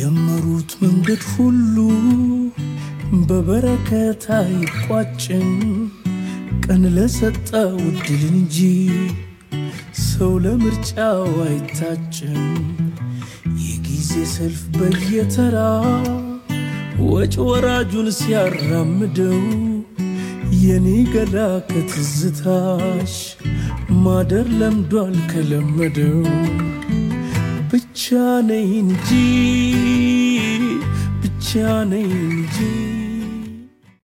የጀመሩት መንገድ ሁሉ በበረከት አይቋጭም ቀን ለሰጠው ድል እንጂ ሰው ለምርጫው አይታጭም የጊዜ ሰልፍ በየተራ ወጭ ወራጁን ሲያራምደው የኔ ገላ ከትዝታሽ ማደር ለምዷል ከለመደው ብቻ ነኝ እንጂ